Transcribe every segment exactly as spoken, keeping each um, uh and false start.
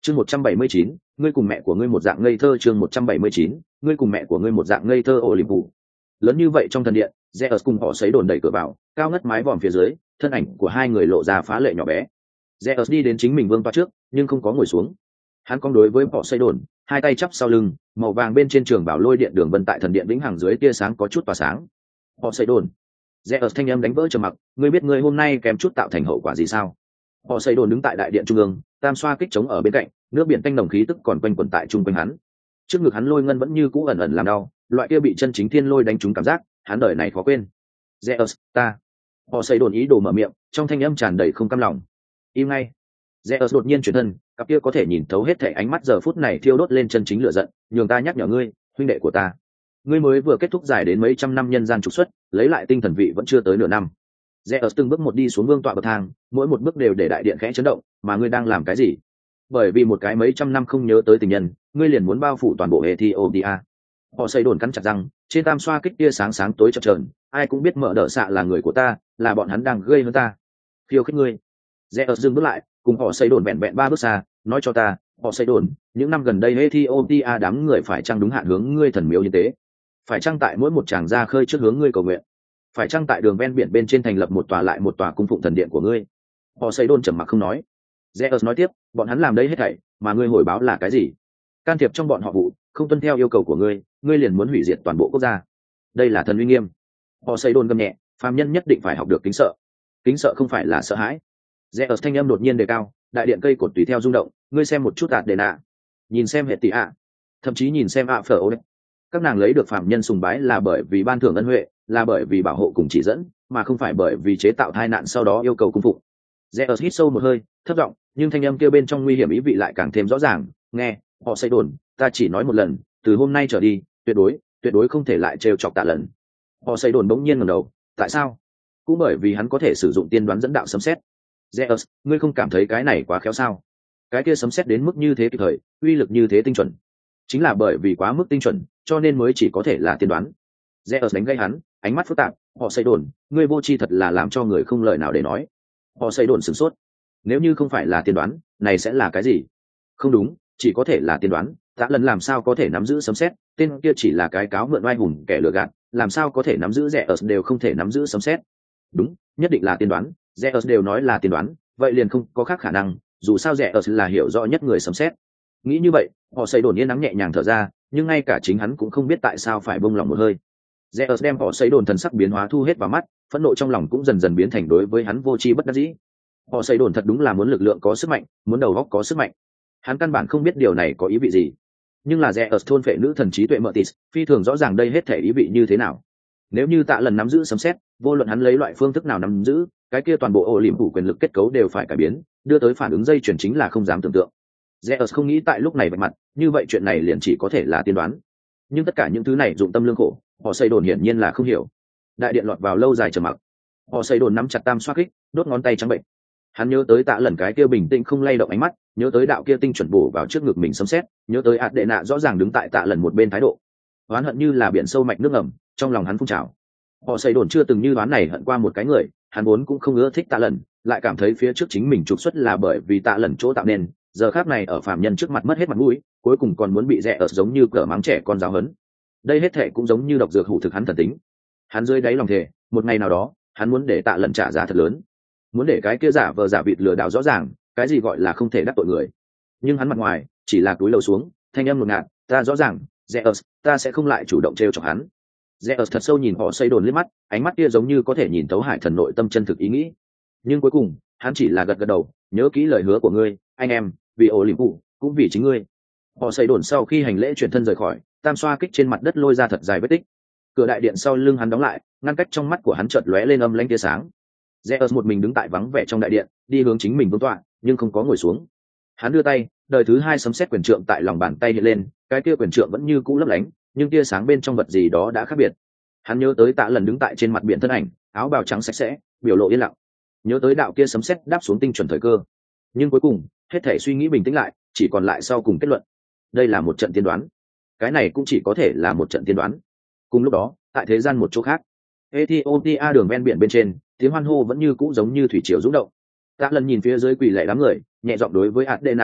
chương một trăm bảy mươi chín, ngươi cùng mẹ của ngươi một dạng ngây thơ. chương một trăm bảy mươi chín, ngươi cùng mẹ của ngươi một dạng ngây thơ. Ổ liềm vụ lớn như vậy trong thần điện, Zeus cùng họ sấy đồn đẩy cửa vào, cao ngất mái vòm phía dưới, thân ảnh của hai người lộ ra phá lệ nhỏ bé. Zeus đi đến chính mình vương toa trước, nhưng không có ngồi xuống. Hắn cong đối với họ sấy đồn, hai tay chắp sau lưng, màu vàng bên trên trường bảo lôi điện đường vân tại thần điện vĩnh hằng dưới tia sáng có chút tỏa sáng. Họ sấy đồn, Zeus thanh âm đánh vỡ trầm mặc, ngươi biết ngươi hôm nay kém chút tạo thành hậu quả gì sao? Họ sấy đồn đứng tại đại điện trung ương, tam xoa kích chống ở bên cạnh, nước biển tanh nồng khí tức còn quanh quẩn tại trung quanh hắn. Trước ngực hắn lôi ngân vẫn như cũ ẩn ẩn làm đau, loại kia bị chân chính thiên lôi đánh trúng cảm giác, hắn đời này khó quên. Zeus, ta. Họ sấy đồn ý đồ mở miệng, trong thanh âm tràn đầy không cam lòng. Im ngay. Zeus đột nhiên chuyển thân, cặp kia có thể nhìn thấu hết thảy ánh mắt giờ phút này thiêu đốt lên chân chính lửa giận, nhường ta nhắc nhở ngươi, huynh đệ của ta. Ngươi mới vừa kết thúc dài đến mấy trăm năm nhân gian trục xuất, lấy lại tinh thần vị vẫn chưa tới nửa năm. Zeus từng bước một đi xuống vương tọa bậc thang, mỗi một bước đều để đại điện khẽ chấn động, mà ngươi đang làm cái gì? Bởi vì một cái mấy trăm năm không nhớ tới tình nhân, ngươi liền muốn bao phủ toàn bộ Ethiopia. Họ xây đồn cắn chặt răng, trên tam xoa kích tia sáng sáng tối chập chờn, ai cũng biết mở đỡ xạ là người của ta, là bọn hắn đang gây hơn ta. Khiêu khích ngươi. Zeus dừng bước lại, cùng họ xây đồn vẹn vẹn ba bước xa, nói cho ta, họ xây đồn, những năm gần đây Ethiopia đám người phải chăng đúng hạn hướng ngươi thần miếu như thế? Phải chăng tại mỗi một tràng ra khơi trước hướng ngươi cầu nguyện? Phải chăng tại đường ven biển bên trên thành lập một tòa lại một tòa cung phụng thần điện của ngươi? Họ xây đồn trầm mặc không nói. Zeus nói tiếp, bọn hắn làm đây hết thảy, mà ngươi hồi báo là cái gì? Can thiệp trong bọn họ vụ, không tuân theo yêu cầu của ngươi, ngươi liền muốn hủy diệt toàn bộ quốc gia. Đây là thần uy nghiêm. Họ xây đồn gầm nhẹ, phàm nhân nhất định phải học được kính sợ. Kính sợ không phải là sợ hãi. Zeus thanh âm đột nhiên đề cao, đại điện cây cột tùy theo rung động, ngươi xem một chút ạt đền ạ, nhìn xem hệ tỷ ạ, thậm chí nhìn xem ạ phở ô. Các nàng lấy được phàm nhân sùng bái là bởi vì ban thưởng ân huệ, là bởi vì bảo hộ cùng chỉ dẫn, mà không phải bởi vì chế tạo tai nạn sau đó yêu cầu cung phụng. Zeus hít sâu một hơi, thấp giọng, nhưng thanh âm kia bên trong nguy hiểm ý vị lại càng thêm rõ ràng. Nghe, họ xây đồn, ta chỉ nói một lần, từ hôm nay trở đi, tuyệt đối, tuyệt đối không thể lại trêu chọc Tạ Lần. Họ xây đồn bỗng nhiên ngẩng đầu, tại sao? Cũng bởi vì hắn có thể sử dụng tiên đoán dẫn đạo sấm sét. Zeus, ngươi không cảm thấy cái này quá khéo sao? Cái kia sấm sét đến mức như thế kịp thời, uy lực như thế tinh chuẩn. Chính là bởi vì quá mức tinh chuẩn, cho nên mới chỉ có thể là tiên đoán. Zeus đánh gây hắn, ánh mắt phức tạp, họ xây đồn, ngươi vô tri thật là làm cho người không lời nào để nói. Họ xây đồn sửng sốt. Nếu như không phải là tiên đoán, này sẽ là cái gì? Không đúng, chỉ có thể là tiên đoán. Tạ Lần làm sao có thể nắm giữ sấm sét? Tên kia chỉ là cái cáo mượn oai hùng kẻ lừa gạt, làm sao có thể nắm giữ Zeus đều không thể nắm giữ sấm sét? Đúng, nhất định là tiên đoán. Zeus đều nói là tiên đoán, vậy liền không có khác khả năng, dù sao Zeus là hiểu rõ nhất người sấm sét. Nghĩ như vậy, họ xây đồn yên nắng nhẹ nhàng thở ra, nhưng ngay cả chính hắn cũng không biết tại sao phải bông lòng một hơi. Zeus đem họ xây đồn thần sắc biến hóa thu hết vào mắt, phẫn nộ trong lòng cũng dần dần biến thành đối với hắn vô tri bất đắc dĩ. Họ xây đồn thật đúng là muốn lực lượng có sức mạnh, muốn đầu óc có sức mạnh. Hắn căn bản không biết điều này có ý vị gì, nhưng là Zeus thôn phệ nữ thần trí tuệ Mertis, phi thường rõ ràng đây hết thể ý vị như thế nào. Nếu như Tạ Lần nắm giữ sấm sét, vô luận hắn lấy loại phương thức nào nắm giữ, cái kia toàn bộ ổ liềm phủ quyền lực kết cấu đều phải cải biến, đưa tới phản ứng dây chuyển chính là không dám tưởng tượng. Zeus không nghĩ tại lúc này vạch mặt, như vậy chuyện này liền chỉ có thể là tiên đoán. Nhưng tất cả những thứ này dụng tâm lương khổ, họ xây đồn hiển nhiên là không hiểu. Đại điện lọt vào lâu dài trầm mặc. Họ xây đồn nắm chặt tam xoa kích, đốt ngón tay trắng bệnh. Hắn nhớ tới Tạ Lần cái kia bình tĩnh không lay động ánh mắt, nhớ tới đạo kia tinh chuẩn bổ vào trước ngực mình sấm sét, nhớ tới ạt đệ nạ rõ ràng đứng tại Tạ Lần một bên thái độ. Oán hận như là biển sâu mạch nước ngầm, trong lòng hắn phun trào. Họ xây đồn chưa từng như đoán này hận qua một cái người, hắn vốn cũng không ưa thích Tạ Lần, lại cảm thấy phía trước chính mình trục xuất là bởi vì Tạ Lần chỗ tạo nên, giờ khác này ở phàm nhân trước mặt mất hết mặt mũi, cuối cùng còn muốn bị rẽ ở giống như cỡ mắng trẻ con giáo hấn. Đây hết thệ cũng giống như độc dược hủ thực hắn thần tính. Hắn dưới đáy lòng thề, một ngày nào đó, hắn muốn để Tạ Lần trả giá thật lớn, muốn để cái kia giả vờ giả vịt lừa đảo rõ ràng, cái gì gọi là không thể đắc tội người. Nhưng hắn mặt ngoài chỉ là cúi đầu xuống, thanh âm ngột ngạt, ta rõ ràng, Zeus, ta sẽ không lại chủ động trêu chọc hắn. Zeus thật sâu nhìn họ xây đồn liếc mắt, ánh mắt kia giống như có thể nhìn thấu hải thần nội tâm chân thực ý nghĩ. Nhưng cuối cùng, hắn chỉ là gật gật đầu, nhớ kỹ lời hứa của ngươi, anh em, vì ổ liềm phủ, cũng vì chính ngươi. Họ xây đồn sau khi hành lễ chuyển thân rời khỏi, tam xoa kích trên mặt đất lôi ra thật dài vết tích. Cửa đại điện sau lưng hắn đóng lại, ngăn cách trong mắt của hắn chợt lóe lên âm lãnh tia sáng. Zeus một mình đứng tại vắng vẻ trong đại điện, đi hướng chính mình vương tọa, nhưng không có ngồi xuống. Hắn đưa tay, đời thứ hai sấm sét quyền trượng tại lòng bàn tay hiện lên, cái kia quyền trượng vẫn như cũ lấp lánh, nhưng tia sáng bên trong vật gì đó đã khác biệt. Hắn nhớ tới Tạ Lần đứng tại trên mặt biển thân ảnh, áo bào trắng sạch sẽ, biểu lộ yên lặng. Nhớ tới đạo kia sấm sét đáp xuống tinh chuẩn thời cơ. Nhưng cuối cùng, hết thảy suy nghĩ bình tĩnh lại, chỉ còn lại sau cùng kết luận. Đây là một trận tiên đoán. Cái này cũng chỉ có thể là một trận tiên đoán. Cùng lúc đó, tại thế gian một chỗ khác, Ethiopia đường ven biển bên trên, tiếng hoan hô vẫn như cũ giống như thủy triều rung động. Tạ Lần nhìn phía dưới quỳ lạy đám người, nhẹ giọng đối với Adena lặp lại,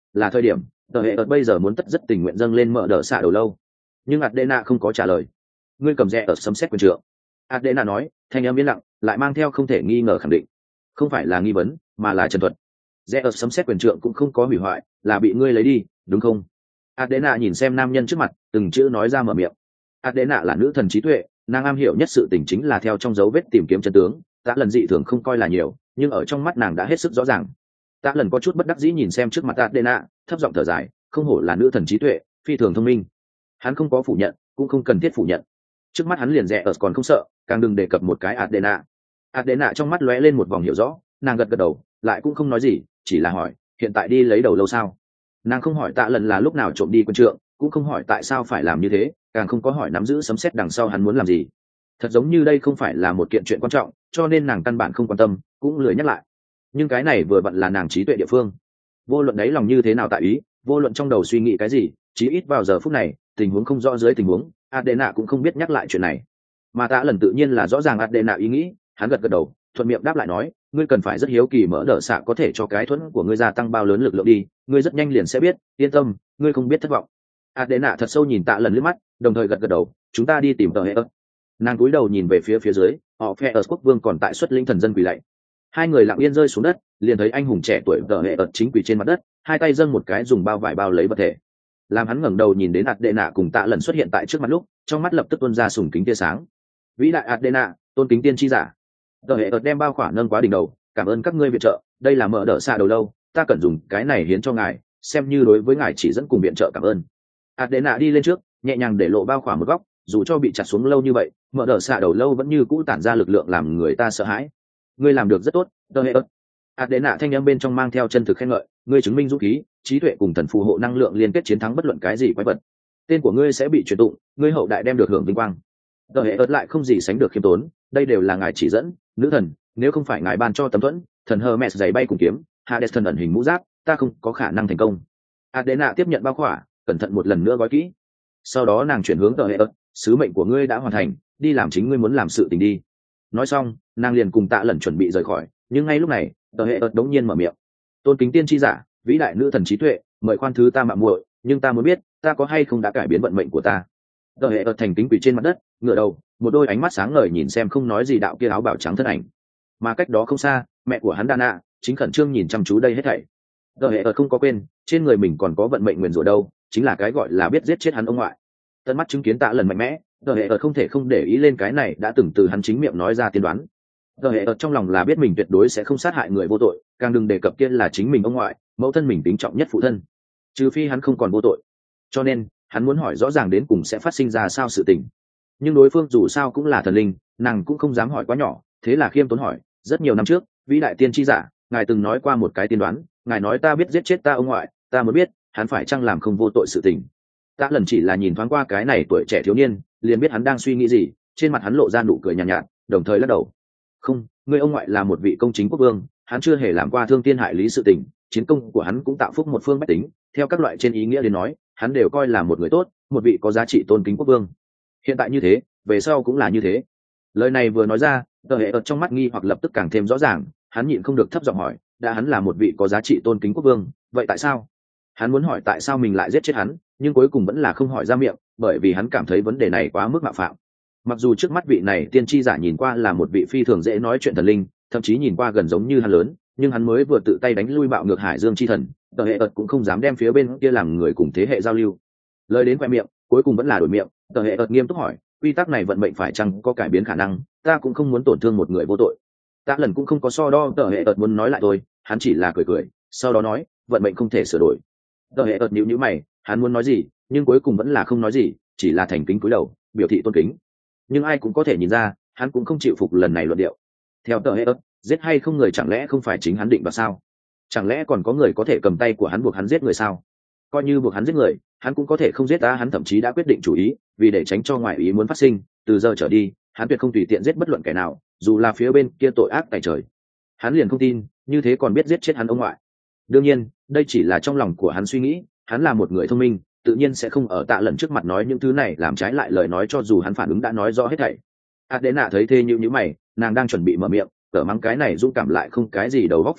là thời điểm tờ hệ ớt bây giờ muốn tất rất tình nguyện dâng lên mở đỡ xạ đầu lâu. Nhưng Adena không có trả lời. Ngươi cầm rẽ ở sấm xét quyền trượng. Adena nói, thanh âm yên lặng, lại mang theo không thể nghi ngờ khẳng định. Không phải là nghi vấn, mà là trần thuật. Rẽ ở sấm xét quyền trượng cũng không có hủy hoại, là bị ngươi lấy đi, đúng không? Adena nhìn xem nam nhân trước mặt, từng chữ nói ra mở miệng. Adena là nữ thần trí tuệ, nàng am hiểu nhất sự tình chính là theo trong dấu vết tìm kiếm chân tướng. Tạ lần dị thường không coi là nhiều, nhưng ở trong mắt nàng đã hết sức rõ ràng. Tạ lần có chút bất đắc dĩ nhìn xem trước mặt Adena, thấp giọng thở dài, không hổ là nữ thần trí tuệ, phi thường thông minh. Hắn không có phủ nhận, cũng không cần thiết phủ nhận. Trước mắt hắn liền rẽ ở còn không sợ, càng đừng đề cập một cái Adena. Adena trong mắt lóe lên một vòng hiểu rõ, nàng gật gật đầu, lại cũng không nói gì, chỉ là hỏi, hiện tại đi lấy đầu lâu sao? Nàng không hỏi Tạ lần là lúc nào trộm đi quân trượng, cũng không hỏi tại sao phải làm như thế, càng không có hỏi nắm giữ sấm sét đằng sau hắn muốn làm gì. Thật giống như đây không phải là một kiện chuyện quan trọng, cho nên nàng căn bản không quan tâm, cũng lười nhắc lại. Nhưng cái này vừa vặn là nàng trí tuệ địa phương. Vô luận đấy lòng như thế nào tại ý, vô luận trong đầu suy nghĩ cái gì, chí ít vào giờ phút này, tình huống không rõ dưới tình huống, Adena cũng không biết nhắc lại chuyện này. Mà Tạ lần tự nhiên là rõ ràng Adena ý nghĩ, hắn gật gật đầu, thuận miệng đáp lại nói, ngươi cần phải rất hiếu kỳ mở đỡ xạ có thể cho cái thuẫn của ngươi gia tăng bao lớn lực lượng đi, ngươi rất nhanh liền sẽ biết, yên tâm, ngươi không biết thất vọng. Adena thật sâu nhìn Tạ lần liếc mắt, đồng thời gật gật đầu, chúng ta đi tìm tờ hệ ớt. Nàng cúi đầu nhìn về phía phía dưới, họ phe ở quốc vương còn tại xuất linh thần dân quỳ lạy. Hai người lặng yên rơi xuống đất, liền thấy anh hùng trẻ tuổi tờ hệ ớt chính quỳ trên mặt đất, hai tay dâng một cái dùng bao vải bao lấy vật thể. Làm hắn ngẩng đầu nhìn đến Adena cùng Tạ lần xuất hiện tại trước mặt lúc, trong mắt lập tức tuôn ra sùng kính tia sáng. Vĩ đại Adena, tôn kính tiên tri giả. Tờ hệ ớt đem bao khỏa nâng quá đỉnh đầu, cảm ơn các ngươi viện trợ, đây là mở đỡ xạ đầu lâu, ta cần dùng cái này hiến cho ngài, xem như đối với ngài chỉ dẫn cùng viện trợ cảm ơn. Adena đi lên trước, nhẹ nhàng để lộ bao khỏa một góc, dù cho bị chặt xuống lâu như vậy, mở đỡ xạ đầu lâu vẫn như cũ tản ra lực lượng làm người ta sợ hãi. Ngươi làm được rất tốt, tờ hệ ớt. Adena thanh âm bên trong mang theo chân thực khen ngợi, ngươi chứng minh dũng khí, trí tuệ cùng thần phù hộ năng lượng liên kết chiến thắng bất luận cái gì quái vật. Tên của ngươi sẽ bị truyền tụng, ngươi hậu đại đem được hưởng vinh quang. Tờ hệ ớt lại không gì sánh được khiêm tốn, đây đều là ngài chỉ dẫn, nữ thần, nếu không phải ngài ban cho tấm thuẫn, thần Hermes giày bay cùng kiếm, Hades thần ẩn hình mũ giáp, ta không có khả năng thành công. Adena tiếp nhận bao khỏa, cẩn thận một lần nữa gói kỹ. Sau đó nàng chuyển hướng tờ hệ ớt, sứ mệnh của ngươi đã hoàn thành, đi làm chính ngươi muốn làm sự tình đi. Nói xong, nàng liền cùng Tạ lần chuẩn bị rời khỏi, nhưng ngay lúc này, tờ hệ ớt đống nhiên mở miệng. Tôn kính tiên tri giả, vĩ đại nữ thần trí tuệ, mời khoan thứ ta mạo muội, nhưng ta muốn biết, ta có hay không đã cải biến vận mệnh của ta. Tờ hệ ớt thành kính quỳ trên mặt đất, ngửa đầu, một đôi ánh mắt sáng ngời nhìn xem không nói gì đạo kia áo bào trắng thân ảnh. Mà cách đó không xa, mẹ của hắn Dana chính khẩn trương nhìn chăm chú đây hết thảy. Tờ hệ ớt không có quên, trên người mình còn có vận mệnh nguyền rủa đâu, chính là cái gọi là biết giết chết hắn ông ngoại. Tận mắt chứng kiến Tạ lần mạnh mẽ, tờ hệ ớt không thể không để ý lên cái này đã từng từ hắn chính miệng nói ra tiên đoán. Tờ hệ ớt trong lòng là biết mình tuyệt đối sẽ không sát hại người vô tội, càng đừng đề cập kia là chính mình ông ngoại, mẫu thân mình tính trọng nhất phụ thân, trừ phi hắn không còn vô tội. Cho nên hắn muốn hỏi rõ ràng đến cùng sẽ phát sinh ra sao sự tình. Nhưng đối phương dù sao cũng là thần linh, nàng cũng không dám hỏi quá nhỏ, thế là khiêm tốn hỏi, rất nhiều năm trước, vĩ đại tiên tri giả, ngài từng nói qua một cái tiên đoán, ngài nói ta biết giết chết ta ông ngoại, ta mới biết hắn phải chăng làm không vô tội sự tình. Ta lần chỉ là nhìn thoáng qua cái này tuổi trẻ thiếu niên, liền biết hắn đang suy nghĩ gì, trên mặt hắn lộ ra nụ cười nhàn nhạt, nhạt, đồng thời lắc đầu. Không, người ông ngoại là một vị công chính quốc vương, hắn chưa hề làm qua thương thiên hại lý sự tình, chiến công của hắn cũng tạo phúc một phương bách tính, theo các loại trên ý nghĩa đến nói, hắn đều coi là một người tốt, một vị có giá trị tôn kính quốc vương. Hiện tại như thế, về sau cũng là như thế. Lời này vừa nói ra, tờ hệ ớt trong mắt nghi hoặc lập tức càng thêm rõ ràng, hắn nhịn không được thấp giọng hỏi, đã hắn là một vị có giá trị tôn kính quốc vương, vậy tại sao? Hắn muốn hỏi tại sao mình lại giết chết hắn, nhưng cuối cùng vẫn là không hỏi ra miệng, bởi vì hắn cảm thấy vấn đề này quá mức mạo phạm. Mặc dù trước mắt vị này tiên tri giả nhìn qua là một vị phi thường dễ nói chuyện thần linh, thậm chí nhìn qua gần giống như hắn lớn, nhưng hắn mới vừa tự tay đánh lui bạo ngược Hải Dương chi thần, tờ hệ ớt cũng không dám đem phía bên kia làm người cùng thế hệ giao lưu. Lời đến khoe miệng, cuối cùng vẫn là đổi miệng, tờ hệ ớt nghiêm túc hỏi, quy tắc này vận mệnh phải chăng có cải biến khả năng, ta cũng không muốn tổn thương một người vô tội. Ta lần cũng không có so đo, tờ hệ ớt muốn nói lại thôi, hắn chỉ là cười cười, sau đó nói, vận mệnh không thể sửa đổi. Tờ hệ ớt nhíu nhíu mày, hắn muốn nói gì, nhưng cuối cùng vẫn là không nói gì, chỉ là thành kính cúi đầu, biểu thị tôn kính. Nhưng ai cũng có thể nhìn ra, hắn cũng không chịu phục lần này luận điệu. Theo tờ hệ ớt, giết hay không người chẳng lẽ không phải chính hắn định vào sao? Chẳng lẽ còn có người có thể cầm tay của hắn buộc hắn giết người sao? Coi như buộc hắn giết người, hắn cũng có thể không giết ta, hắn thậm chí đã quyết định chủ ý, vì để tránh cho ngoại ý muốn phát sinh, từ giờ trở đi, hắn tuyệt không tùy tiện giết bất luận kẻ nào, dù là phía bên kia tội ác tày trời. Hắn liền không tin, như thế còn biết giết chết hắn ông ngoại. Đương nhiên, đây chỉ là trong lòng của hắn suy nghĩ, hắn là một người thông minh, tự nhiên sẽ không ở Tạ lần trước mặt nói những thứ này làm trái lại lời nói, cho dù hắn phản ứng đã nói rõ hết thảy. Adena thấy thế nhíu nhíu mày, nàng đang chuẩn bị mở miệng, cỡ mắng cái này dũng cảm lại không cái gì đầu góc phàm nhân,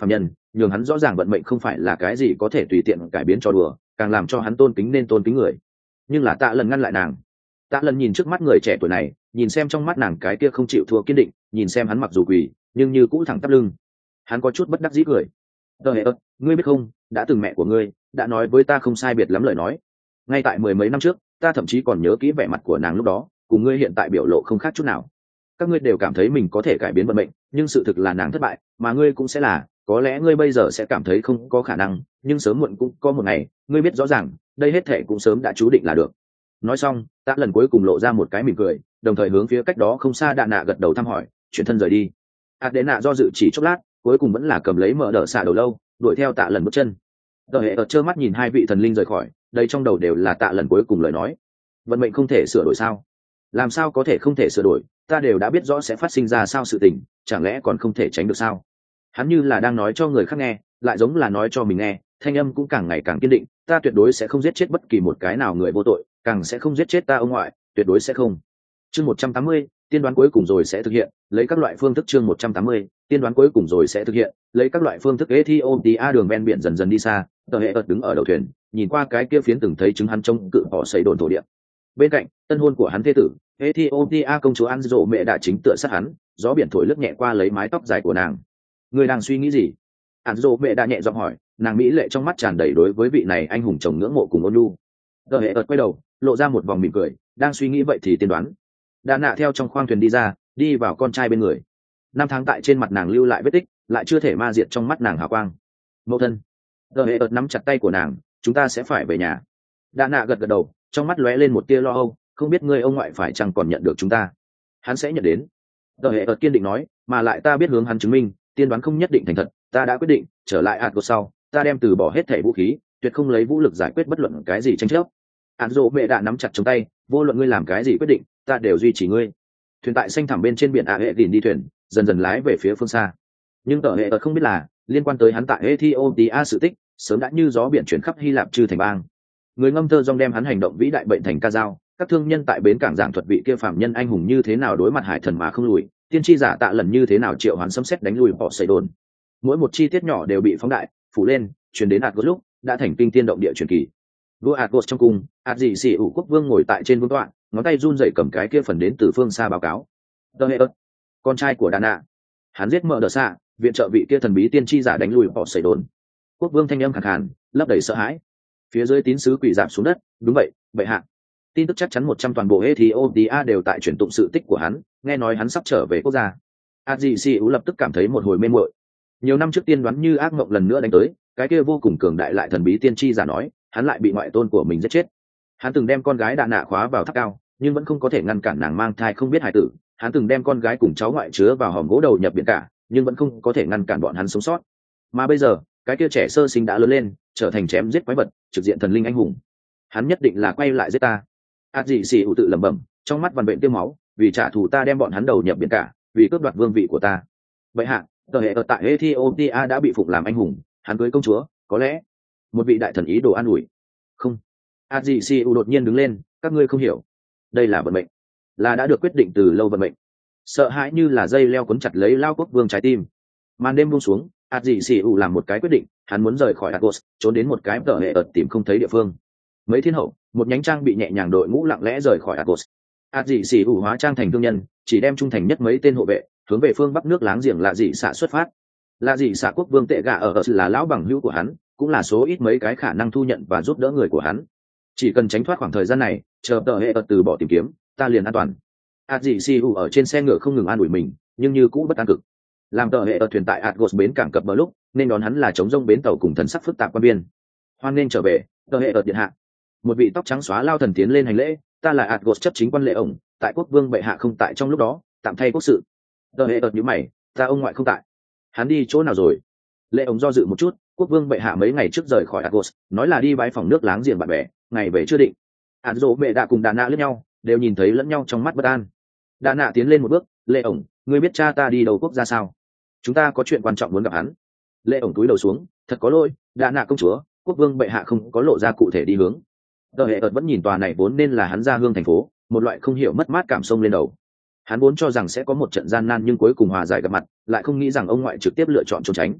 nhường hắn rõ ràng vận mệnh không phải là cái gì có thể tùy tiện cải biến cho đùa, càng làm cho hắn tôn kính nên tôn kính người. Nhưng là Tạ Lần ngăn lại nàng. Tạ Lần nhìn trước mắt người trẻ tuổi này, nhìn xem trong mắt nàng cái kia không chịu thua kiên định, nhìn xem hắn mặc dù quỳ nhưng như cũ thẳng tắp lưng. Hắn có chút bất đắc dĩ cười. Tờ hệ ớt, ngươi biết không, đã từng mẹ của ngươi đã nói với ta không sai biệt lắm lời nói. Ngay tại mười mấy năm trước, ta thậm chí còn nhớ kỹ vẻ mặt của nàng lúc đó, cùng ngươi hiện tại biểu lộ không khác chút nào. Các ngươi đều cảm thấy mình có thể cải biến vận mệnh, nhưng sự thực là nàng thất bại, mà ngươi cũng sẽ là, có lẽ ngươi bây giờ sẽ cảm thấy không có khả năng, nhưng sớm muộn cũng có một ngày, ngươi biết rõ ràng, đây hết thể cũng sớm đã chú định là được. Nói xong, Tạ Lần cuối cùng lộ ra một cái mỉm cười, đồng thời hướng phía cách đó không xa Đạ Nạ gật đầu thăm hỏi, chuyển thân rời đi. Adena do dự chỉ chốc lát, cuối cùng vẫn là cầm lấy mở đỡ xạ đầu lâu, đuổi theo Tạ Lần bước chân. Tờ hệ ở trơ mắt nhìn hai vị thần linh rời khỏi, đây trong đầu đều là Tạ Lần cuối cùng lời nói. Vận mệnh không thể sửa đổi sao? Làm sao có thể không thể sửa đổi? Ta đều đã biết rõ sẽ phát sinh ra sao sự tình, chẳng lẽ còn không thể tránh được sao? Hắn như là đang nói cho người khác nghe, lại giống là nói cho mình nghe, thanh âm cũng càng ngày càng kiên định, ta tuyệt đối sẽ không giết chết bất kỳ một cái nào người vô tội, càng sẽ không giết chết ta ông ngoại, tuyệt đối sẽ không. Chương một trăm tám mươi, tiên đoán cuối cùng rồi sẽ thực hiện, lấy các loại phương thức chương một trăm tám mươi, tiên đoán cuối cùng rồi sẽ thực hiện, lấy các loại phương thức Ethiopia đường ven biển dần dần đi xa, Tờ hệ ợt đứng ở đầu thuyền, nhìn qua cái kia phiến từng thấy chứng hắn trông cự họ xây đồn thổ địa. Bên cạnh, tân hôn của hắn thế tử, Ethiopia công chúa Anzo mẹ đã chính tựa sát hắn, gió biển thổi lướt nhẹ qua lấy mái tóc dài của nàng. Người đang suy nghĩ gì? Anzo mẹ đã nhẹ giọng hỏi, nàng mỹ lệ trong mắt tràn đầy đối với vị này anh hùng chồng ngưỡng mộ cùng ôn nhu. Tờ hệ ợt quay đầu, lộ ra một vòng mỉm cười, đang suy nghĩ vậy thì tiên đoán. Đà nạ theo trong khoang thuyền đi ra, đi vào con trai bên người. Năm tháng tại trên mặt nàng lưu lại vết tích, lại chưa thể ma diệt trong mắt nàng hào quang. Mẫu thân. Tờ hệ ợt nắm chặt tay của nàng, chúng ta sẽ phải về nhà. Đà nạ gật gật đầu, trong mắt lóe lên một tia lo âu, không biết ngươi ông ngoại phải chăng còn nhận được chúng ta. Hắn sẽ nhận đến. Tờ hệ ợt kiên định nói, mà lại ta biết hướng hắn chứng minh, tiên đoán không nhất định thành thật, ta đã quyết định, trở lại Atgos sau, ta đem từ bỏ hết thảy vũ khí, tuyệt không lấy vũ lực giải quyết bất luận cái gì tranh chấp. Anzo mẹ đã nắm chặt trong tay, vô luận ngươi làm cái gì quyết định, ta đều duy trì ngươi. Thuyền tại xanh thẳm bên trên biển A hệ tìm đi thuyền, dần dần lái về phía phương xa. Nhưng tờ hệ ợt không biết là, liên quan tới hắn tại Ethiopia sự tích, sớm đã như gió biển chuyển khắp Hy Lạp trừ thành bang. Người ngâm thơ dòng đem hắn hành động vĩ đại bệnh thành ca dao, các thương nhân tại bến cảng giảng thuật vị kia phạm nhân anh hùng như thế nào đối mặt hải thần mà không lùi, tiên tri giả Tạ Lần như thế nào triệu hoán xâm xét đánh lùi họ xây đồn. Mỗi một chi tiết nhỏ đều bị phóng đại, phủ lên, truyền đến Atgos lúc đã thành kinh tiên động địa truyền kỳ. Vua Atgos trong cung, ạt dị sĩ ủ quốc vương ngồi tại trên vương tọa, ngón tay run rẩy cầm cái kia phần đến từ phương xa báo cáo. Tờ hệ ớt, con trai của Đà Nạ, hắn giết mở đờ xạ, viện trợ vị kia thần bí tiên tri giả đánh lùi họ xây đồn. Quốc vương thanh âm khàn khàn, lấp đầy sợ hãi. Phía dưới tín sứ quỳ rạp xuống đất, đúng vậy, bệ hạ. Tin tức chắc chắn một trăm toàn bộ Ethiopia đều tại truyền tụng sự tích của hắn, nghe nói hắn sắp trở về quốc gia. ạt dị sĩ ủ lập tức cảm thấy một hồi mê muội. Nhiều năm trước tiên đoán như ác mộng lần nữa đánh tới, cái kia vô cùng cường đại lại thần bí tiên tri giả nói, hắn lại bị ngoại tôn của mình giết chết. Hắn từng đem con gái Đà Nạ khóa vào tháp cao, nhưng vẫn không có thể ngăn cản nàng mang thai không biết hài tử. Hắn từng đem con gái cùng cháu ngoại chứa vào hòm gỗ đầu nhập biển cả, nhưng vẫn không có thể ngăn cản bọn hắn sống sót. Mà bây giờ, cái kia trẻ sơ sinh đã lớn lên, trở thành chém giết quái vật, trực diện thần linh anh hùng. Hắn nhất định là quay lại giết ta. ạt dị sĩ ủ tự lẩm bẩm, trong mắt vằn vện tiêu máu, vì trả thù ta đem bọn hắn đầu nhập biển cả, vì cướp đoạt vương vị của ta. Vậy hạ, tờ hệ ở tại Ethiopia đã bị phụng làm anh hùng, hắn cưới công chúa, có lẽ một vị đại thần ý đồ an ủi. Không. ạt dị sĩ ủ đột nhiên đứng lên, các ngươi không hiểu, đây là vận mệnh, là đã được quyết định từ lâu vận mệnh. Sợ hãi như là dây leo cuốn chặt lấy lao quốc vương trái tim. Màn đêm buông xuống, ạt dị sĩ ủ làm một cái quyết định, hắn muốn rời khỏi Atgos, trốn đến một cái tờ hệ ợt tìm không thấy địa phương. Mấy thiên hậu, một nhánh trang bị nhẹ nhàng đội ngũ lặng lẽ rời khỏi Atgos. ạt dị sĩ ủ hóa trang thành thương nhân, chỉ đem trung thành nhất mấy tên hộ vệ, hướng về phương bắc nước láng giềng Lạ Dị Xạ xuất phát. Lạ Dị Xạ quốc vương tệ gà ở ở là lão bằng hữu của hắn, cũng là số ít mấy cái khả năng thu nhận và giúp đỡ người của hắn. Chỉ cần tránh thoát khoảng thời gian này, chờ tờ hệ ợt từ bỏ tìm kiếm, ta liền an toàn. ạt dị sĩ ủ ở trên xe ngựa không ngừng an ủi mình, nhưng như cũ bất an cực. Làm tờ hệ ợt thuyền tại Atgos bến cảng cập bờ lúc, nên đón hắn là chống rông bến tàu cùng thần sắc phức tạp quan biên. Hoan nên trở về, tờ hệ ợt điện hạ. Một vị tóc trắng xóa lao thần tiến lên hành lễ, ta là Atgos chấp chính quan lệ ổng, tại quốc vương bệ hạ không tại trong lúc đó, tạm thay quốc sự. Tờ hệ ợt nhíu mày, ta ông ngoại không tại, hắn đi chỗ nào rồi? Lệ ổng do dự một chút, quốc vương bệ hạ mấy ngày trước rời khỏi Atgos, nói là đi bái phòng nước láng giềng bạn bè, ngày về chưa định. Anzo bệ đã cùng Đà Nạ lẫn nhau, đều nhìn thấy lẫn nhau trong mắt bất an. Đà Nạ tiến lên một bước, lệ ổng, ngươi biết cha ta đi đâu quốc gia sao? Chúng ta có chuyện quan trọng muốn gặp hắn. Lệ ổng cúi đầu xuống, thật có lỗi, Đà Nạ công chúa, quốc vương bệ hạ không có lộ ra cụ thể đi hướng. Tờ hệ ợt vẫn nhìn tòa này vốn nên là hắn ra hương thành phố, một loại không hiểu mất mát cảm xông lên đầu. Hắn vốn cho rằng sẽ có một trận gian nan nhưng cuối cùng hòa giải gặp mặt, lại không nghĩ rằng ông ngoại trực tiếp lựa chọn trốn tránh.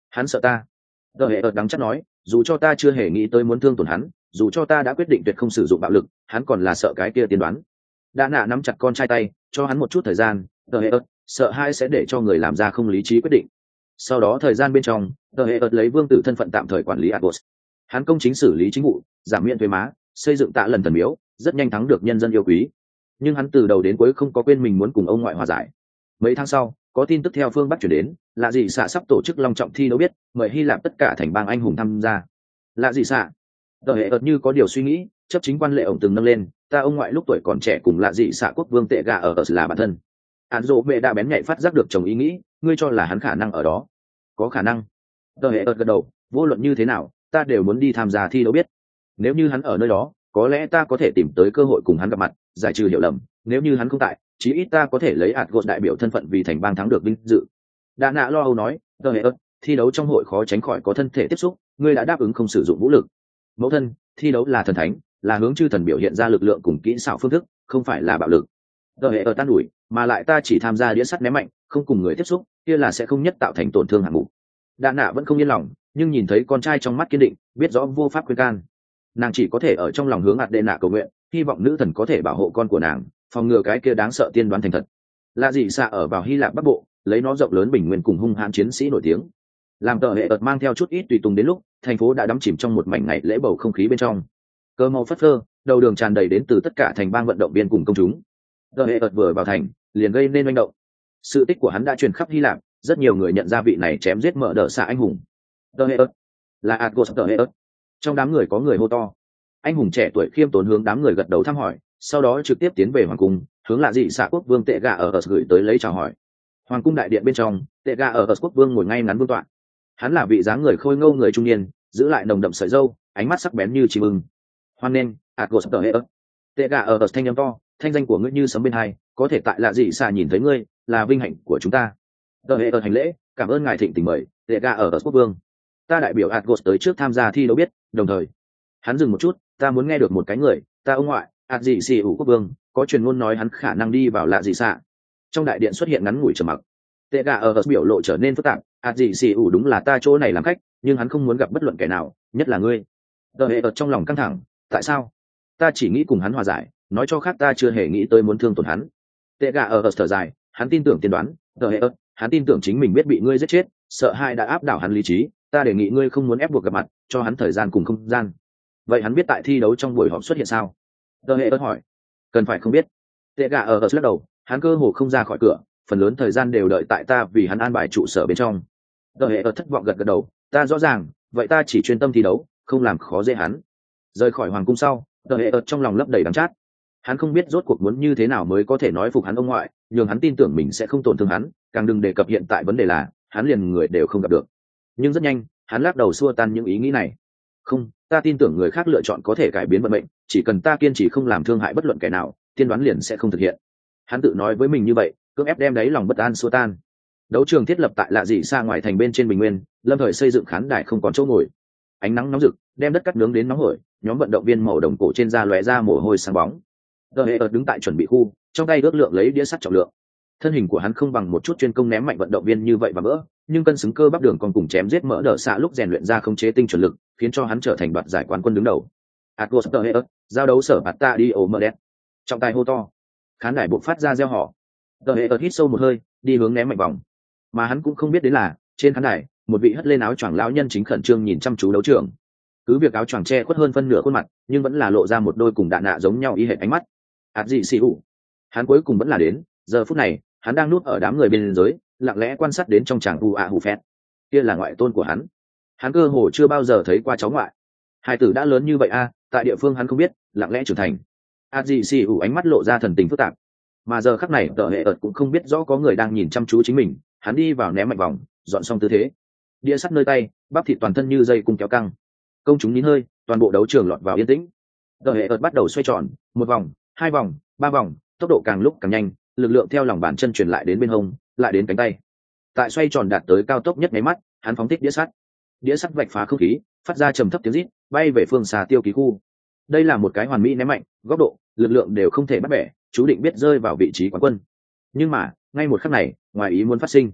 Hắn sợ ta. Tờ hệ ợt đắng chắc nói, dù cho ta chưa hề nghĩ tới muốn thương tổn hắn, dù cho ta đã quyết định tuyệt không sử dụng bạo lực, hắn còn là sợ cái kia tiên đoán. Đã nạ nắm chặt con trai tay, cho hắn một chút thời gian. Tờ hệ ợt sợ hai sẽ để cho người làm ra không lý trí quyết định. Sau đó thời gian bên trong, tờ hệ ợt lấy vương tử thân phận tạm thời quản lý Argos. Hắn công chính xử lý chính vụ, giảm miễn thuế má, xây dựng tạ lần thần miếu, rất nhanh thắng được nhân dân yêu quý. Nhưng hắn từ đầu đến cuối không có quên mình muốn cùng ông ngoại hòa giải. Mấy tháng sau, có tin tức theo phương Bắc chuyển đến, là gì xạ sắp tổ chức long trọng thi đấu biết, mời Hy Lạp tất cả thành bang anh hùng tham gia. Là gì xạ? Tờ hệ ợt như có điều suy nghĩ, chấp chính quan lệ ổng từng nâng lên, ta ông ngoại lúc tuổi còn trẻ cùng là gì xạ quốc vương tệ gà ở ở là bản thân. Án dỗ mẹ đã bén nhạy phát giác được chồng ý nghĩ, ngươi cho là hắn khả năng ở đó? Có khả năng. Tờ hệ ợt gật đầu, vô luận như thế nào, ta đều muốn đi tham gia thi đấu biết. Nếu như hắn ở nơi đó, có lẽ ta có thể tìm tới cơ hội cùng hắn gặp mặt, giải trừ hiểu lầm. Nếu như hắn không tại, chí ít ta có thể lấy Argos đại biểu thân phận vì thành bang thắng được vinh dự. Đã nạ lo âu nói, tờ hệ ớt, thi đấu trong hội khó tránh khỏi có thân thể tiếp xúc, ngươi đã đáp ứng không sử dụng vũ lực. Mẫu thân, thi đấu là thần thánh, là hướng chư thần biểu hiện ra lực lượng cùng kỹ xảo phương thức, không phải là bạo lực. Tờ hệ ớt tan ủi, mà lại ta chỉ tham gia đĩa sắt ném mạnh, không cùng người tiếp xúc, kia là sẽ không nhất tạo thành tổn thương hạng mục. Đã nạ vẫn không yên lòng, nhưng nhìn thấy con trai trong mắt kiên định, biết rõ vô pháp khuyên can. Nàng chỉ có thể ở trong lòng hướng ạt đệ nạ cầu nguyện, hy vọng nữ thần có thể bảo hộ con của nàng, phòng ngừa cái kia đáng sợ tiên đoán thành thật. Là gì xạ ở vào Hy Lạp Bắc Bộ, lấy nó rộng lớn bình nguyên cùng hung hãn chiến sĩ nổi tiếng. Làm tờ hệ ợt mang theo chút ít tùy tùng đến lúc, thành phố đã đắm chìm trong một mảnh ngày lễ bầu không khí bên trong. Cơ màu phất phơ, đầu đường tràn đầy đến từ tất cả thành bang vận động viên cùng công chúng. Tờ hệ ợt vừa vào thành, liền gây nên manh động. Sự tích của hắn đã truyền khắp Hy Lạp, rất nhiều người nhận ra vị này chém giết mở đỡ xạ anh hùng. Tờ hệ ợt là Argos tờ hệ ợt. Trong đám người có người hô to. Anh hùng trẻ tuổi khiêm tốn hướng đám người gật đầu thăm hỏi, sau đó trực tiếp tiến về hoàng cung, hướng là dị xạ quốc vương tệ gà ở ở gửi tới lấy chào hỏi. Hoàng cung đại điện bên trong, tệ gà ở ở quốc vương ngồi ngay ngắn vương tọa. Hắn là vị dáng người khôi ngô người trung niên, giữ lại nồng đậm sợi râu, ánh mắt sắc bén như chim ưng. Hoan nghênh, Argos tờ hệ ớt. Tệ gà ở ở thanh âm to, thanh danh của ngươi như sấm bên hai, có thể tại là dị xạ nhìn thấy ngươi, là vinh hạnh của chúng ta. Tờ hệ ớt hành lễ, cảm ơn ngài thịnh tình mời, tệ gà ở ở quốc vương. Ta đại biểu Argos tới trước tham gia thi đấu biết, đồng thời. Hắn dừng một chút, ta muốn nghe được một cái người, ta ông ngoại, ạt dị xì ủ quốc vương, có truyền ngôn nói hắn khả năng đi vào lạ dị xạ. Trong đại điện xuất hiện ngắn ngủi trầm mặc. Tệ gà ở biểu lộ trở nên phức tạp, ạt dị xì ủ đúng là ta chỗ này làm khách, nhưng hắn không muốn gặp bất luận kẻ nào, nhất là ngươi. Tờ hệ ở trong lòng căng thẳng, tại sao? Ta chỉ nghĩ cùng hắn hòa giải, nói cho khác ta chưa hề nghĩ tới muốn thương tổn hắn. Tệ gà ở thở dài, hắn tin tưởng tiên đoán, tờ hệ ớt, hắn tin tưởng chính mình biết bị ngươi giết chết, sợ hai đã áp đảo hắn lý trí, ta đề nghị ngươi không muốn ép buộc gặp mặt, cho hắn thời gian cùng không gian. Vậy hắn biết tại thi đấu trong buổi họp xuất hiện sao? Tờ hệ ớt hỏi. Cần phải không biết. Tệ gà ở lắc đầu, hắn cơ hồ không ra khỏi cửa, phần lớn thời gian đều đợi tại ta vì hắn an bài trụ sở bên trong. Tờ hệ ớt thất vọng gật gật đầu, ta rõ ràng, vậy ta chỉ chuyên tâm thi đấu, không làm khó dễ hắn. Rời khỏi hoàng cung sau, tờ hệ ớt trong lòng lấp đầy đắng chát. Hắn không biết rốt cuộc muốn như thế nào mới có thể nói phục hắn ông ngoại, nhường hắn tin tưởng mình sẽ không tổn thương hắn, càng đừng đề cập hiện tại vấn đề là hắn liền người đều không gặp được. Nhưng rất nhanh, hắn lắc đầu xua tan những ý nghĩ này. Không, ta tin tưởng người khác lựa chọn có thể cải biến vận mệnh, chỉ cần ta kiên trì không làm thương hại bất luận kẻ nào, tiên đoán liền sẽ không thực hiện. Hắn tự nói với mình như vậy, cưỡng ép đem đáy lòng bất an xua tan. Đấu trường thiết lập tại lạ dị xa ngoài thành bên trên bình nguyên, lâm thời xây dựng khán đài không còn chỗ ngồi. Ánh nắng nóng rực, đem đất cắt nướng đến nóng hổi, nhóm vận động viên màu đồng cổ trên da lóe ra mồ hôi sáng bóng. Tờ hệ ợt đứng tại chuẩn bị khu, trong tay ước lượng lấy đĩa sắt trọng lượng. Thân hình của hắn không bằng một chút chuyên công ném mạnh vận động viên như vậy và vỡ, nhưng cân xứng cơ bắp đường còn cùng chém giết mỡ đỡ xạ lúc rèn luyện ra không chế tinh chuẩn lực, khiến cho hắn trở thành đoạt giải quán quân đứng đầu. Argos tờ hệ ợt, giao đấu sở bạt ta đi ổ mờ đét. Trọng tài hô to, khán đài buộc phát ra reo hò. Tờ hệ ợt hít sâu một hơi, đi hướng ném mạnh vòng. Mà hắn cũng không biết đến là, trên khán đài, một vị hất lên áo choàng lão nhân chính khẩn trương nhìn chăm chú đấu trường. Cứ việc áo choàng che khuất hơn phân nửa khuôn mặt, nhưng vẫn là lộ ra một đôi cùng đạn nạ giống nhau y hệt ánh mắt. Ạt dị xì ủ, hắn cuối cùng vẫn là đến. Giờ phút này, hắn đang núp ở đám người bên dưới, lặng lẽ quan sát đến trong tràng hù ạ hù phét. Kia là ngoại tôn của hắn. Hắn cơ hồ chưa bao giờ thấy qua cháu ngoại. Hai tử đã lớn như vậy a, tại địa phương hắn không biết, lặng lẽ trưởng thành. Ạt dị xì ủ ánh mắt lộ ra thần tình phức tạp. Mà giờ khắc này, tờ hệ ợt cũng không biết rõ có người đang nhìn chăm chú chính mình. Hắn đi vào ném mạnh vòng, dọn xong tư thế. Đĩa sắt nơi tay, bắp thịt toàn thân như dây cung kéo căng. Công chúng nín hơi, toàn bộ đấu trường lọt vào yên tĩnh. Tờ hệ ợt bắt đầu xoay tròn, một vòng, hai vòng, ba vòng, tốc độ càng lúc càng nhanh, lực lượng theo lòng bàn chân truyền lại đến bên hông, lại đến cánh tay. Tại xoay tròn đạt tới cao tốc nhất mấy mắt, hắn phóng thích đĩa sắt. Đĩa sắt vạch phá không khí, phát ra trầm thấp tiếng rít, bay về phương xa tiêu ký khu. Đây là một cái hoàn mỹ ném mạnh, góc độ, lực lượng đều không thể bắt bẻ, chú định biết rơi vào vị trí quán quân. Nhưng mà, ngay một khắc này, ngoài ý muốn phát sinh.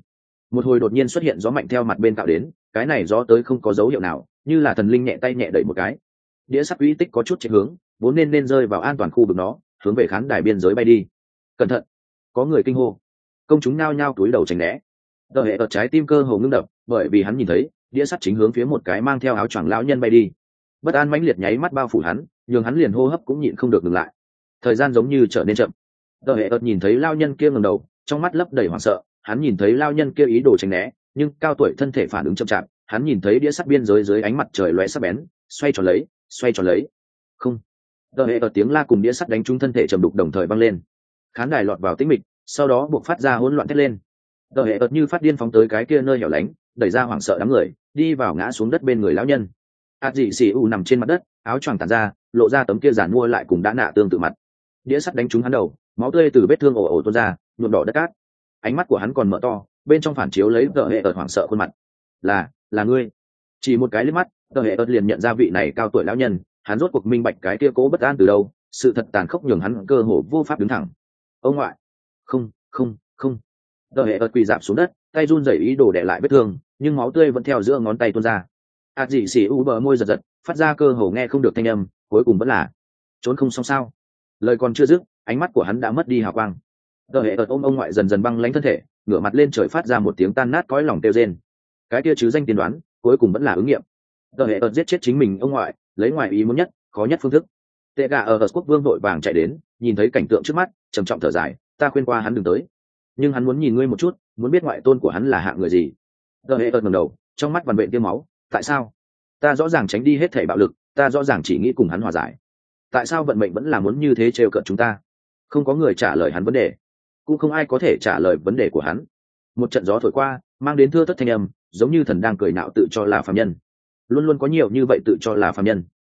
Một hồi đột nhiên xuất hiện gió mạnh theo mặt bên tạo đến, cái này gió tới không có dấu hiệu nào, như là thần linh nhẹ tay nhẹ đẩy một cái, đĩa sắt uy tích có chút chạy hướng, vốn nên nên rơi vào an toàn khu vực nó hướng về khán đài biên giới bay đi. Cẩn thận, có người kinh hô. Công chúng nao nhao túi đầu tránh né. Tờ hệ ở trái tim cơ hồ ngưng đập, bởi vì hắn nhìn thấy đĩa sắt chính hướng phía một cái mang theo áo choàng lão nhân bay đi. Bất an mãnh liệt nháy mắt bao phủ hắn, nhường hắn liền hô hấp cũng nhịn không được ngừng lại. Thời gian giống như trở nên chậm. Tờ hệ ợt nhìn thấy lao nhân kia ngẩng đầu, trong mắt lấp đầy hoảng sợ. Hắn nhìn thấy lao nhân kia ý đồ tránh né, nhưng cao tuổi thân thể phản ứng chậm chạp. Hắn nhìn thấy đĩa sắt biên giới dưới ánh mặt trời lóe sắc bén, xoay tròn lấy, xoay tròn lấy. Không. Tờ hệ ợt tiếng la cùng đĩa sắt đánh trúng thân thể trầm đục đồng thời vang lên. Khán đài lọt vào tĩnh mịch, sau đó buộc phát ra hỗn loạn thét lên. Tờ hệ ợt như phát điên phóng tới cái kia nơi hẻo lánh, đẩy ra hoảng sợ đám người, đi vào ngã xuống đất bên người lão nhân. ạt dị xì u nằm trên mặt đất, áo choàng tản ra, lộ ra tấm kia giản mua lại cùng đã nạ tương tự mặt. Đĩa sắt đánh trúng hắn đầu, máu tươi từ vết thương ồ ồ tuôn ra, nhuộm đỏ đất cát. Ánh mắt của hắn còn mở to, bên trong phản chiếu lấy tờ hệ ợt hoảng sợ khuôn mặt. là là ngươi. Chỉ một cái liếc mắt, tờ hệ ợt liền nhận ra vị này cao tuổi lão nhân. Hắn rốt cuộc minh bạch cái kia cố bất an từ đâu, sự thật tàn khốc nhường hắn cơ hồ vô pháp đứng thẳng. Ông ngoại. Không không không. Tờ hệ ợt quỳ dạp xuống đất, tay run rẩy ý đồ đè lại vết thương, nhưng máu tươi vẫn theo giữa ngón tay tuôn ra. ạt dị xì u bờ môi giật giật, phát ra cơ hồ nghe không được thanh âm, cuối cùng vẫn là trốn không xong sao. Lời còn chưa dứt, ánh mắt của hắn đã mất đi hào quang. Tờ hệ ợt ôm ông ngoại dần dần băng lãnh thân thể, ngửa mặt lên trời phát ra một tiếng tan nát cõi lòng kêu rên. Cái kia chứ danh tiên đoán cuối cùng vẫn là ứng nghiệm. Tờ hệ ợt giết chết chính mình ông ngoại, lấy ngoại ý muốn nhất, khó nhất phương thức. Tệ gà ở ợt quốc vương vội vàng chạy đến, nhìn thấy cảnh tượng trước mắt, trầm trọng thở dài, ta khuyên qua hắn đừng tới, nhưng hắn muốn nhìn ngươi một chút, muốn biết ngoại tôn của hắn là hạng người gì. Tờ hệ ợt ngẩng đầu, trong mắt vằn vện tiêu máu. Tại sao? Ta rõ ràng tránh đi hết thảy bạo lực, ta rõ ràng chỉ nghĩ cùng hắn hòa giải. Tại sao vận mệnh vẫn là muốn như thế trêu cợt chúng ta? Không có người trả lời hắn vấn đề, cũng không ai có thể trả lời vấn đề của hắn. Một trận gió thổi qua, mang đến thưa thất thanh âm, giống như thần đang cười nạo tự cho là phàm nhân. Luôn luôn có nhiều như vậy tự cho là phàm nhân.